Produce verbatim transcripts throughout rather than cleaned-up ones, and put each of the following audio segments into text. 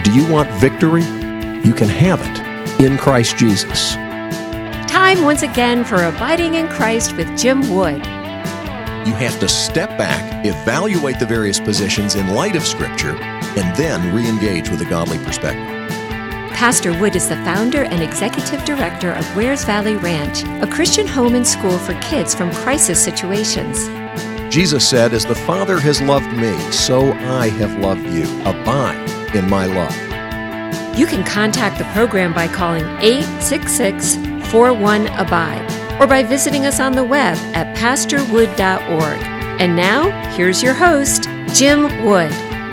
Do you want victory? You can have it in Christ Jesus. Time once again for Abiding in Christ with Jim Wood. You have to step back, evaluate the various positions in light of Scripture, and then re-engage with a godly perspective. Pastor Wood is the founder and executive director of Wares Valley Ranch, a Christian home and school for kids from crisis situations. Jesus said, "As the Father has loved me, so I have loved you. Abide in my love." You can contact the program by calling eight six six, four one, abide or by visiting us on the web at pastor wood dot org. And now, here's your host, Jim Wood.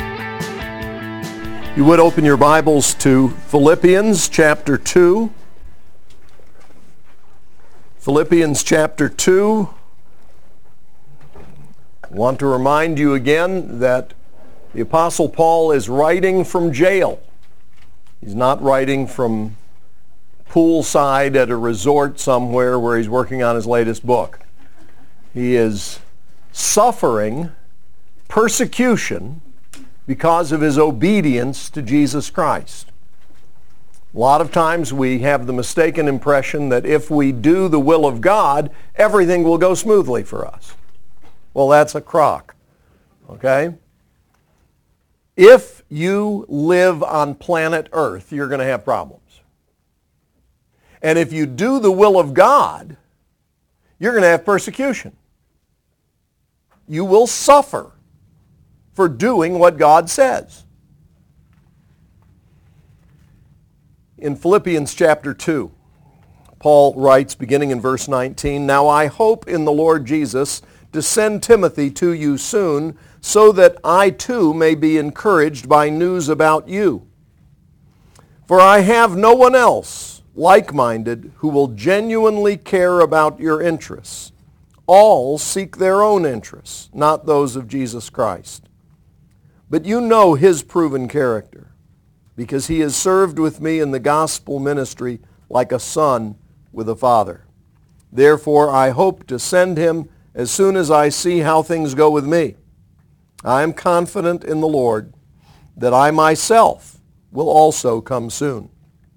You would open your Bibles to Philippians chapter two. Philippians chapter two. I want to remind you again that the Apostle Paul is writing from jail. He's not writing from poolside at a resort somewhere where he's working on his latest book. He is suffering persecution because of his obedience to Jesus Christ. A lot of times we have the mistaken impression that if we do the will of God, everything will go smoothly for us. Well, that's a crock, okay? If you live on planet Earth, you're going to have problems. And if you do the will of God, you're going to have persecution. You will suffer for doing what God says. In Philippians chapter two, Paul writes, beginning in verse nineteen, "Now I hope in the Lord Jesus to send Timothy to you soon, so that I too may be encouraged by news about you. For I have no one else like-minded who will genuinely care about your interests. All seek their own interests, not those of Jesus Christ. But you know his proven character, because he has served with me in the gospel ministry like a son with a father. Therefore, I hope to send him as soon as I see how things go with me. I am confident in the Lord that I myself will also come soon.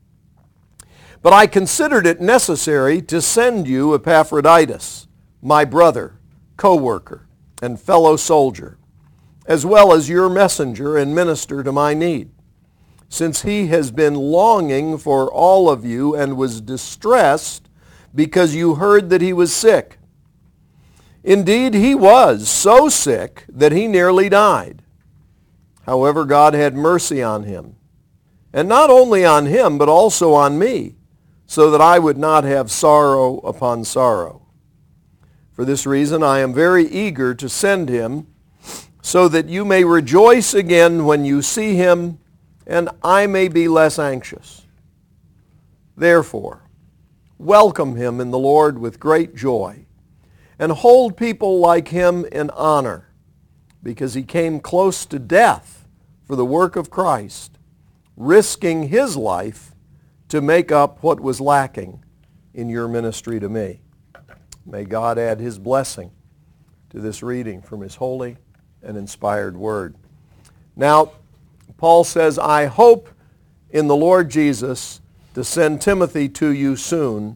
But I considered it necessary to send you Epaphroditus, my brother, co-worker, and fellow soldier, as well as your messenger and minister to my need, since he has been longing for all of you and was distressed because you heard that he was sick. Indeed, he was so sick that he nearly died. However, God had mercy on him, and not only on him, but also on me, so that I would not have sorrow upon sorrow. For this reason, I am very eager to send him, so that you may rejoice again when you see him, and I may be less anxious. Therefore, welcome him in the Lord with great joy, and hold people like him in honor, because he came close to death for the work of Christ, risking his life to make up what was lacking in your ministry to me. May God add his blessing to this reading from his holy and inspired word. Now, Paul says, I hope in the Lord Jesus to send Timothy to you soon.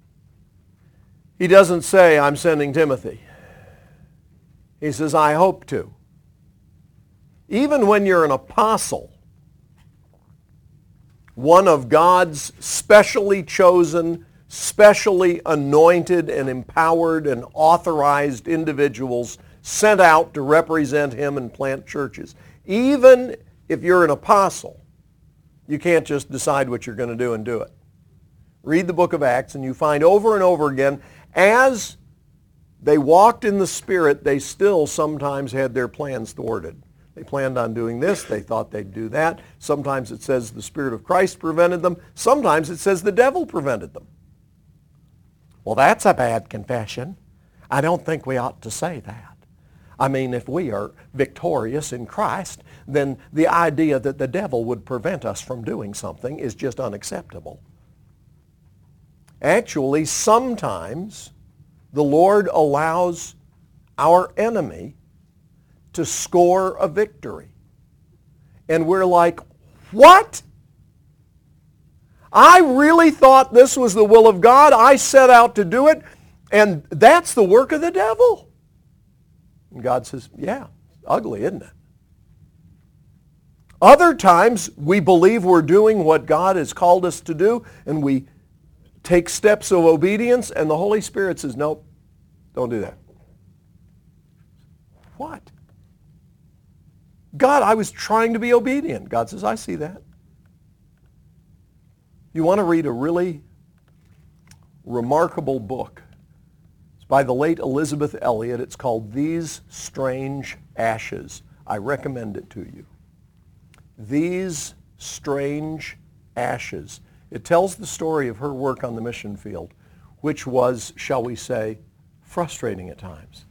He doesn't say, I'm sending Timothy. He says, I hope to. Even when you're an apostle, one of God's specially chosen, specially anointed and empowered and authorized individuals sent out to represent him and plant churches. Even if you're an apostle, you can't just decide what you're going to do and do it. Read the book of Acts and you find over and over again, as they walked in the Spirit, they still sometimes had their plans thwarted. They planned on doing this. They thought they'd do that. Sometimes it says the Spirit of Christ prevented them. Sometimes it says the devil prevented them. Well, that's a bad confession. I don't think we ought to say that. I mean, if we are victorious in Christ, then the idea that the devil would prevent us from doing something is just unacceptable. Actually, sometimes the Lord allows our enemy to score a victory. And we're like, What? I really thought this was the will of God. I set out to do it, and that's the work of the devil. And God says, yeah, ugly, isn't it? Other times, we believe we're doing what God has called us to do, and we take steps of obedience, and the Holy Spirit says, nope, don't do that. What? God, I was trying to be obedient. God says, I see that. You want to read a really remarkable book. It's by the late Elizabeth Elliot. It's called These Strange Ashes. I recommend it to you. These Strange Ashes. It tells the story of her work on the mission field, which was, shall we say, frustrating at times.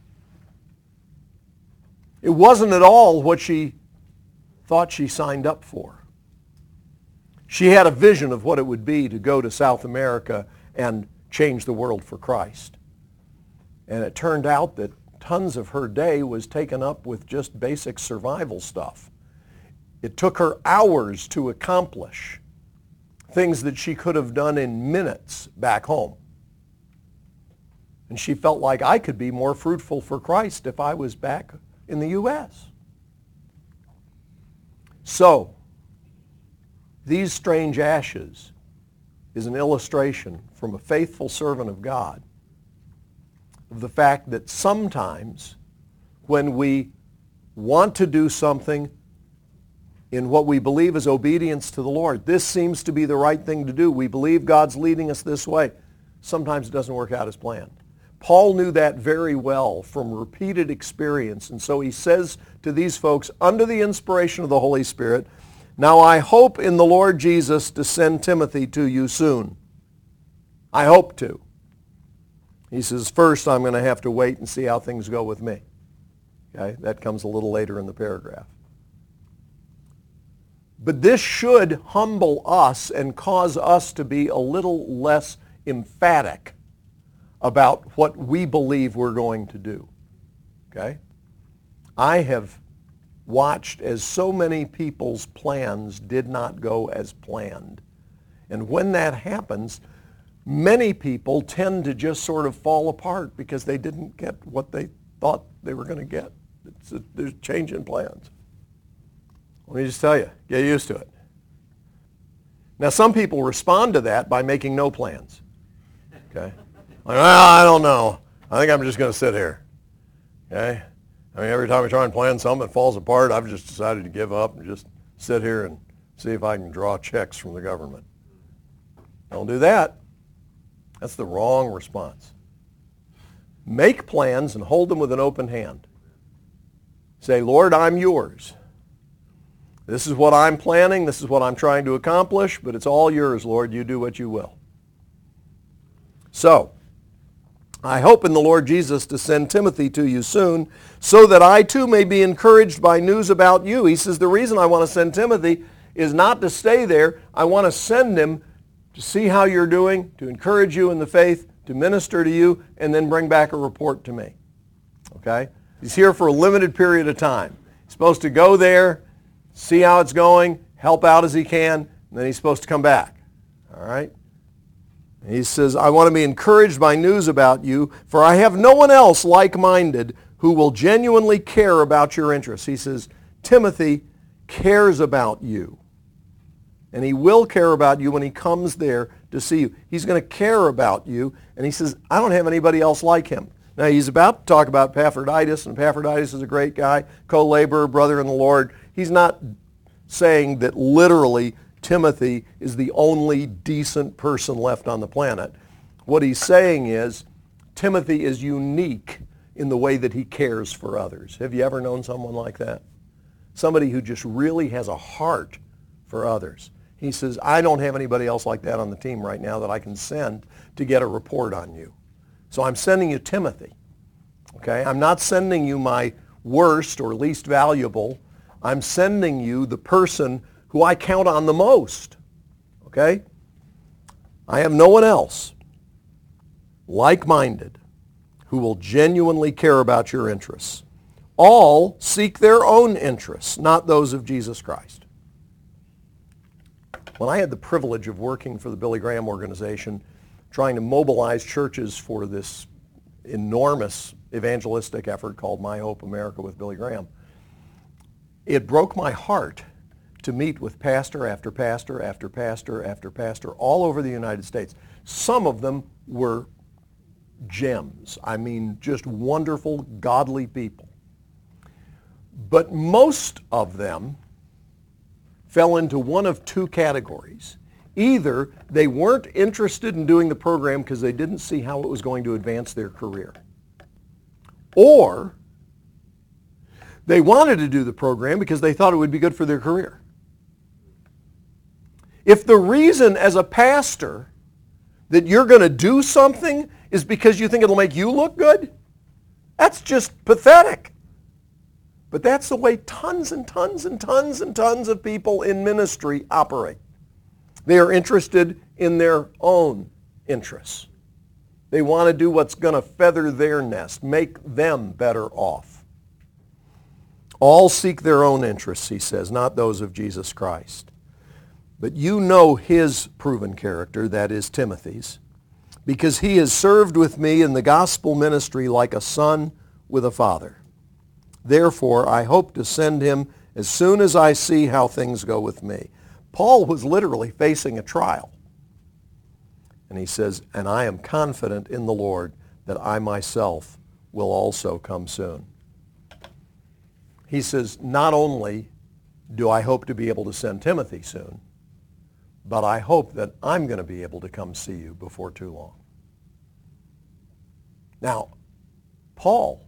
It wasn't at all what she thought she signed up for. She had a vision of what it would be to go to South America and change the world for Christ. And it turned out that tons of her day was taken up with just basic survival stuff. It took her hours to accomplish things that she could have done in minutes back home. And she felt like I could be more fruitful for Christ if I was back in the U S So, These Strange Ashes is an illustration from a faithful servant of God of the fact that sometimes when we want to do something in what we believe is obedience to the Lord, this seems to be the right thing to do. We believe God's leading us this way. Sometimes it doesn't work out as planned. Paul knew that very well from repeated experience, and so he says to these folks, under the inspiration of the Holy Spirit, now I hope in the Lord Jesus to send Timothy to you soon. I hope to. He says, first I'm going to have to wait and see how things go with me. Okay, that comes a little later in the paragraph. But this should humble us and cause us to be a little less emphatic about what we believe we're going to do. Okay? I have watched as so many people's plans did not go as planned. And when that happens, many people tend to just sort of fall apart because they didn't get what they thought they were going to get. It's a, there's change in plans. Let me just tell you, get used to it. Now, some people respond to that by making no plans. Okay? Like, well, I don't know. I think I'm just going to sit here. Okay? I mean, every time I try and plan something that falls apart, I've just decided to give up and just sit here and see if I can draw checks from the government. Don't do that. That's the wrong response. Make plans and hold them with an open hand. Say, Lord, I'm yours. This is what I'm planning. This is what I'm trying to accomplish, but it's all yours, Lord. You do what you will. So, I hope in the Lord Jesus to send Timothy to you soon, so that I too may be encouraged by news about you. He says, the reason I want to send Timothy is not to stay there. I want to send him to see how you're doing, to encourage you in the faith, to minister to you, and then bring back a report to me. Okay? He's here for a limited period of time. He's supposed to go there, see how it's going, help out as he can, and then he's supposed to come back. All right? And he says, I want to be encouraged by news about you, for I have no one else like-minded who will genuinely care about your interests. He says, Timothy cares about you. And he will care about you when he comes there to see you. He's going to care about you. And he says, I don't have anybody else like him. Now, he's about to talk about Epaphroditus, and Epaphroditus is a great guy, co-laborer, brother in the Lord. He's not saying that literally Timothy is the only decent person left on the planet. What he's saying is Timothy is unique in the way that he cares for others. Have you ever known someone like that? Somebody who just really has a heart for others. He says, I don't have anybody else like that on the team right now that I can send to get a report on you. So I'm sending you Timothy. Okay? I'm not sending you my worst or least valuable. I'm sending you the person who I count on the most. Okay? I have no one else like-minded who will genuinely care about your interests. All seek their own interests, not those of Jesus Christ. When I had the privilege of working for the Billy Graham organization, trying to mobilize churches for this enormous evangelistic effort called My Hope America with Billy Graham, it broke my heart to meet with pastor after pastor after pastor after pastor all over the United States. Some of them were gems. I mean, just wonderful, godly people. But most of them fell into one of two categories. Either they weren't interested in doing the program because they didn't see how it was going to advance their career, or they wanted to do the program because they thought it would be good for their career. If the reason as a pastor that you're going to do something is because you think it'll make you look good, that's just pathetic. But that's the way tons and tons and tons and tons of people in ministry operate. They are interested in their own interests. They want to do what's going to feather their nest, make them better off. All seek their own interests, he says, not those of Jesus Christ. But you know his proven character, that is Timothy's, because he has served with me in the gospel ministry like a son with a father. Therefore, I hope to send him as soon as I see how things go with me. Paul was literally facing a trial. And he says, and I am confident in the Lord that I myself will also come soon. He says, not only do I hope to be able to send Timothy soon, but I hope that I'm going to be able to come see you before too long. Now, Paul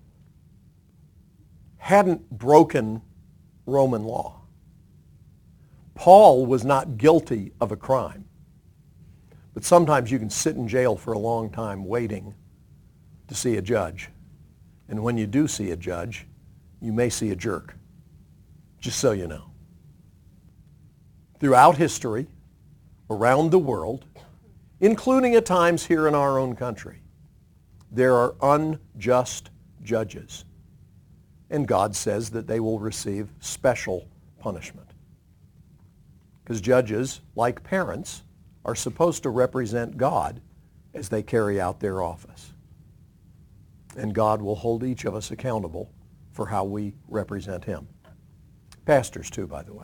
hadn't broken Roman law. Paul was not guilty of a crime. But sometimes you can sit in jail for a long time waiting to see a judge. And when you do see a judge, you may see a jerk. Just so you know. Throughout history, around the world, including at times here in our own country, there are unjust judges. And God says that they will receive special punishment. Because judges, like parents, are supposed to represent God as they carry out their office. And God will hold each of us accountable for how we represent him. Pastors too, by the way.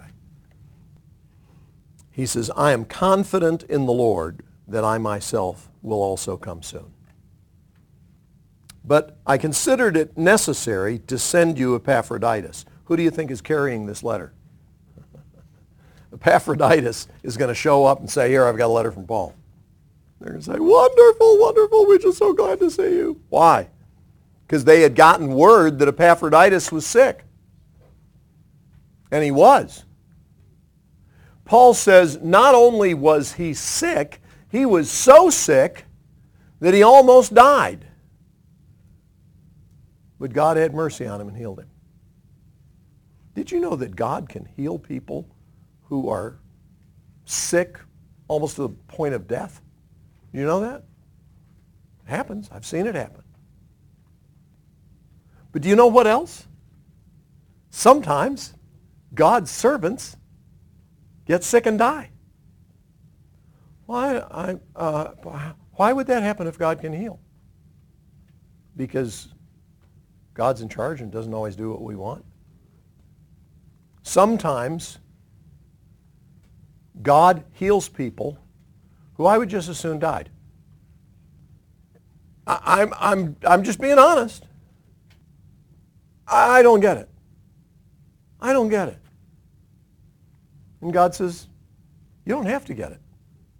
He says, I am confident in the Lord that I myself will also come soon. But I considered it necessary to send you Epaphroditus. Who do you think is carrying this letter? Epaphroditus is going to show up and say, here, I've got a letter from Paul. They're going to say, wonderful, wonderful, we're just so glad to see you. Why? Because they had gotten word that Epaphroditus was sick. And he was. Paul says not only was he sick, he was so sick that he almost died. But God had mercy on him and healed him. Did you know that God can heal people who are sick almost to the point of death? You know that? It happens. I've seen it happen. But do you know what else? Sometimes God's servants get sick and die. Why, I, uh, why would that happen if God can heal? Because God's in charge and doesn't always do what we want. Sometimes God heals people who I would just as soon died. I, I'm, I'm, I'm just being honest. I don't get it. I don't get it. And God says, you don't have to get it.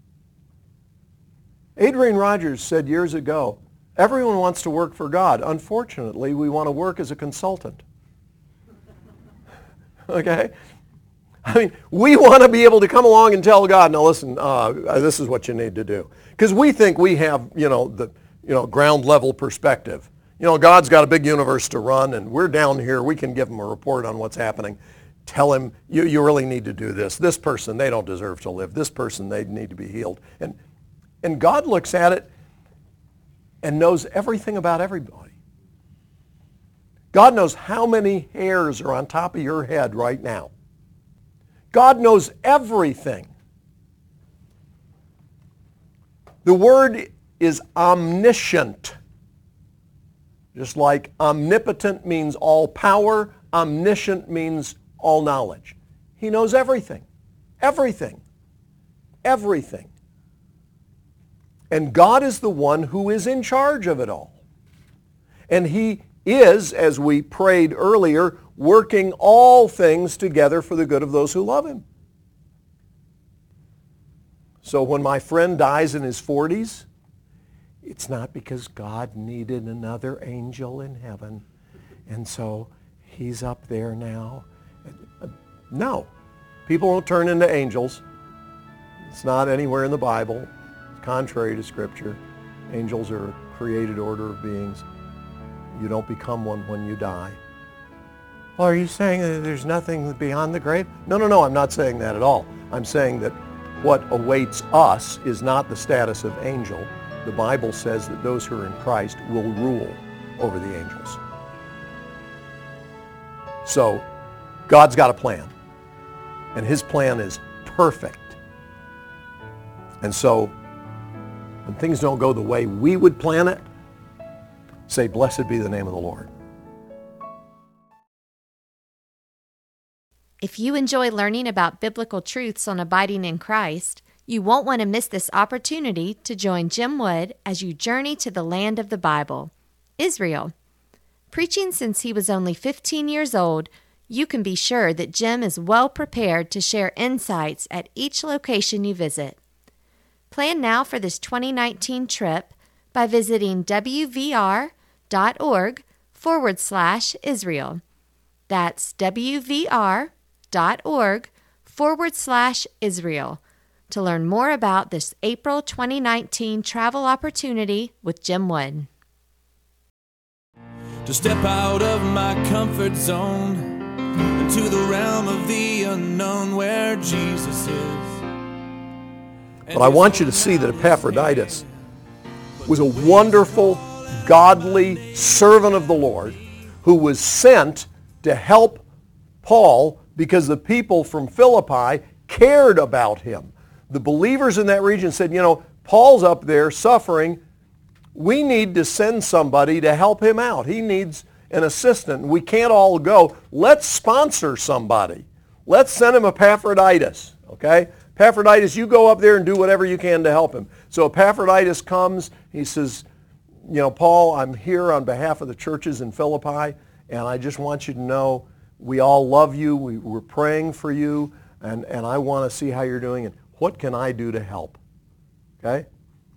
Adrian Rogers said years ago, everyone wants to work for God. Unfortunately, we want to work as a consultant. Okay? I mean, we want to be able to come along and tell God, now listen, uh, this is what you need to do. Because we think we have, you know, the you know, ground level perspective. You know, God's got a big universe to run, and we're down here. We can give him a report on what's happening. Tell him, you, you really need to do this. This person, they don't deserve to live. This person, they need to be healed. And, and God looks at it and knows everything about everybody. God knows how many hairs are on top of your head right now. God knows everything The word is omniscient. Just like omnipotent means all power, omniscient means all knowledge. He knows everything. Everything. Everything. And God is the one who is in charge of it all. And he is, as we prayed earlier, working all things together for the good of those who love him. So when my friend dies in his forties, it's not because God needed another angel in heaven, and so he's up there now. No. People don't turn into angels. It's not anywhere in the Bible. It's contrary to Scripture. Angels are a created order of beings. You don't become one when you die. Well, are you saying that there's nothing beyond the grave? No, no, no, I'm not saying that at all. I'm saying that what awaits us is not the status of angel. The Bible says that those who are in Christ will rule over the angels. So, God's got a plan. And his plan is perfect. And so, when things don't go the way we would plan it, say, blessed be the name of the Lord. If you enjoy learning about biblical truths on abiding in Christ, you won't want to miss this opportunity to join Jim Wood as you journey to the land of the Bible, Israel. Preaching since he was only fifteen years old, you can be sure that Jim is well prepared to share insights at each location you visit. Plan now for this twenty nineteen trip by visiting wvr.org forward slash Israel. That's wvr.org forward slash Israel to learn more about this April twenty nineteen travel opportunity with Jim Wood. To step out of my comfort zone into the realm of the unknown where Jesus is. But I want you to see that Epaphroditus was a wonderful, godly servant of the Lord who was sent to help Paul because the people from Philippi cared about him. The believers in that region said, you know, Paul's up there suffering. We need to send somebody to help him out. He needs an assistant. We can't all go. Let's sponsor somebody. Let's send him Epaphroditus, okay? Epaphroditus, you go up there and do whatever you can to help him. So Epaphroditus comes. He says, you know, Paul, I'm here on behalf of the churches in Philippi, and I just want you to know we all love you. We, we're praying for you, and, and I want to see how you're doing, and what can I do to help? Okay?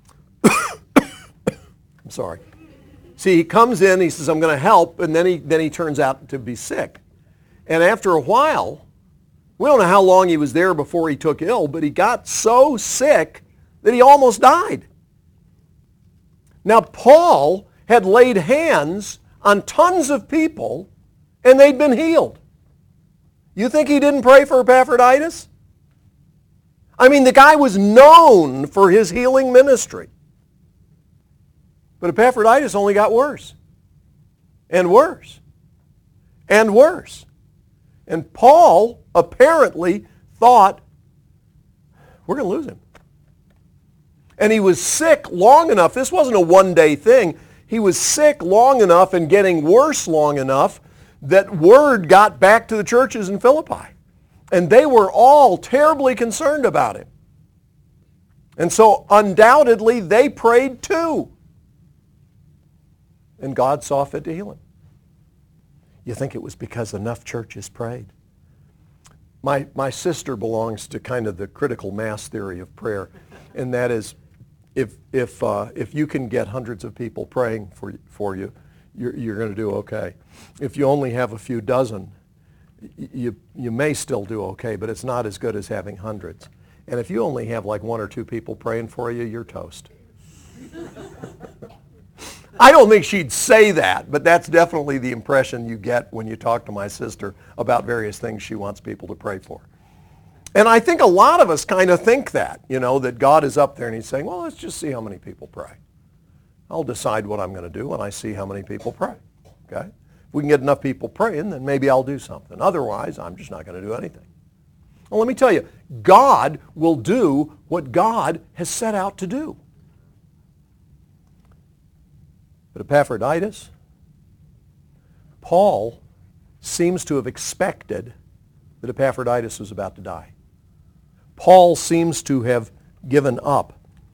I'm sorry. See, he comes in, he says, I'm going to help, and then he, then he turns out to be sick. And after a while, we don't know how long he was there before he took ill, but he got so sick that he almost died. Now, Paul had laid hands on tons of people, and they'd been healed. You think he didn't pray for Epaphroditus? I mean, the guy was known for his healing ministry. But Epaphroditus only got worse, and worse, and worse. And Paul apparently thought, we're going to lose him. And he was sick long enough. This wasn't a one-day thing. He was sick long enough and getting worse long enough that word got back to the churches in Philippi. And they were all terribly concerned about him. And so undoubtedly they prayed too. And God saw fit to heal him. You think it was because enough churches prayed? My, my sister belongs to kind of the critical mass theory of prayer, and that is if, if, uh, if you can get hundreds of people praying for, for you, you're, you're going to do okay. If you only have a few dozen, you, you may still do okay, but it's not as good as having hundreds. And if you only have like one or two people praying for you, you're toast. I don't think she'd say that, but that's definitely the impression you get when you talk to my sister about various things she wants people to pray for. And I think a lot of us kind of think that, you know, that God is up there and he's saying, well, let's just see how many people pray. I'll decide what I'm going to do when I see how many people pray. Okay? If we can get enough people praying, then maybe I'll do something. Otherwise, I'm just not going to do anything. Well, let me tell you, God will do what God has set out to do. But Epaphroditus, Paul seems to have expected that Epaphroditus was about to die. Paul seems to have given up.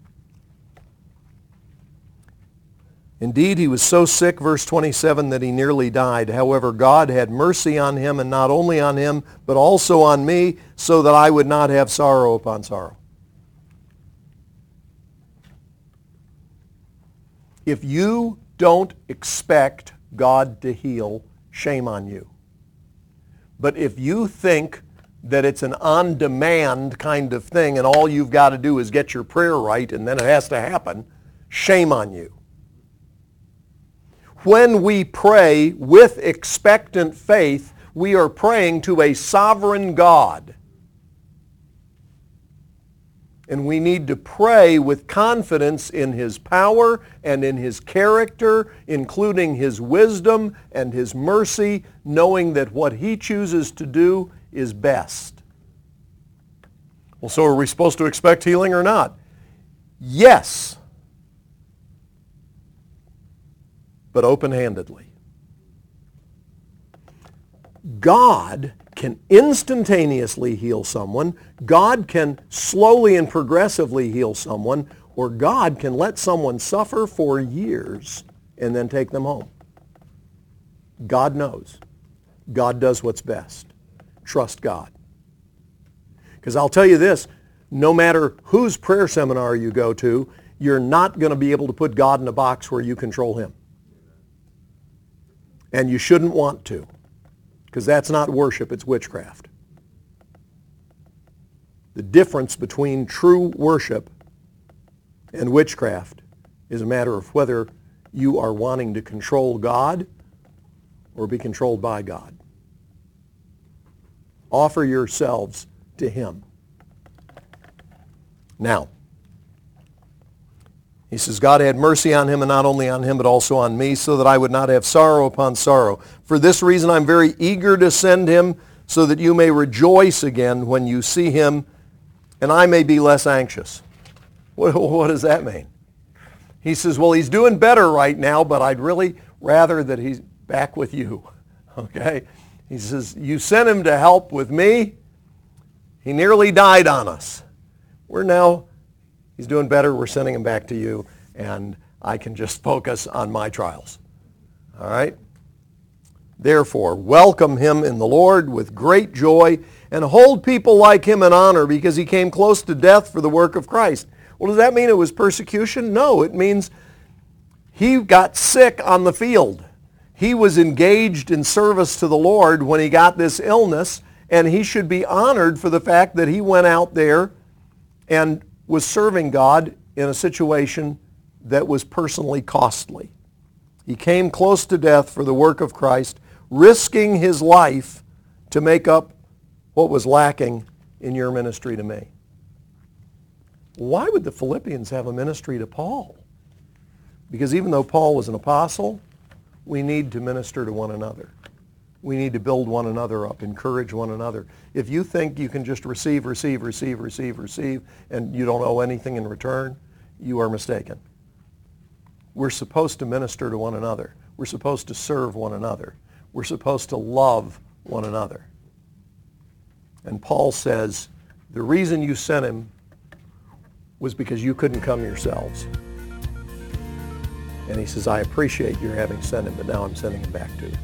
Indeed, he was so sick, verse twenty-seven, that he nearly died. However, God had mercy on him, and not only on him, but also on me, so that I would not have sorrow upon sorrow. If you don't expect God to heal, shame on you. But if you think that it's an on-demand kind of thing and all you've got to do is get your prayer right and then it has to happen, shame on you. When we pray with expectant faith, we are praying to a sovereign God. And we need to pray with confidence in His power and in His character, including His wisdom and His mercy, knowing that what He chooses to do is best. Well, so are we supposed to expect healing or not? Yes, but open-handedly. God can instantaneously heal someone, God can slowly and progressively heal someone, or God can let someone suffer for years and then take them home. God knows. God does what's best. Trust God. Because I'll tell you this, no matter whose prayer seminar you go to, you're not going to be able to put God in a box where you control Him. And you shouldn't want to. Because that's not worship, it's witchcraft. The difference between true worship and witchcraft is a matter of whether you are wanting to control God or be controlled by God. Offer yourselves to Him. Now, he says, God had mercy on him, and not only on him, but also on me, so that I would not have sorrow upon sorrow. For this reason I'm very eager to send him, so that you may rejoice again when you see him, and I may be less anxious. What, what does that mean? He says, well, he's doing better right now, but I'd really rather that he's back with you. Okay? He says, you sent him to help with me. He nearly died on us. We're now... He's doing better. We're sending him back to you, and I can just focus on my trials. All right? Therefore, welcome him in the Lord with great joy, and hold people like him in honor, because he came close to death for the work of Christ. Well, does that mean it was persecution? No, it means he got sick on the field. He was engaged in service to the Lord when he got this illness, and he should be honored for the fact that he went out there and was serving God in a situation that was personally costly. He came close to death for the work of Christ, risking his life to make up what was lacking in your ministry to me. Why would the Philippians have a ministry to Paul? Because even though Paul was an apostle, we need to minister to one another. We need to build one another up, encourage one another. If you think you can just receive, receive, receive, receive, receive, and you don't owe anything in return, you are mistaken. We're supposed to minister to one another. We're supposed to serve one another. We're supposed to love one another. And Paul says, the reason you sent him was because you couldn't come yourselves. And he says, I appreciate your having sent him, but now I'm sending him back to you.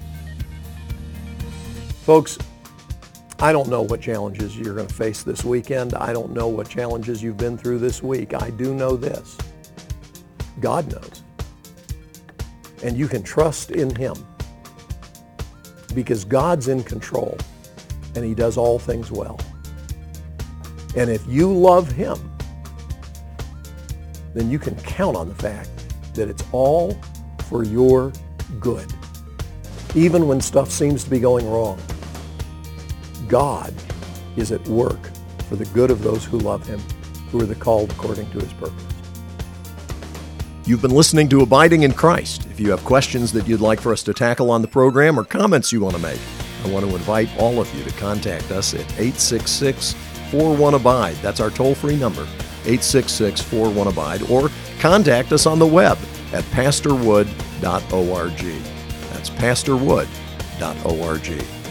Folks, I don't know what challenges you're going to face this weekend. I don't know what challenges you've been through this week. I do know this. God knows. And you can trust in him because God's in control and he does all things well. And if you love him, then you can count on the fact that it's all for your good. Even when stuff seems to be going wrong, God is at work for the good of those who love him, who are the called according to his purpose. You've been listening to Abiding in Christ. If you have questions that you'd like for us to tackle on the program or comments you want to make, I want to invite all of you to contact us at eight six six, four one, abide. That's our toll-free number, eight six six, four one, abide, or contact us on the web at pastor wood dot org. That's pastor wood dot org.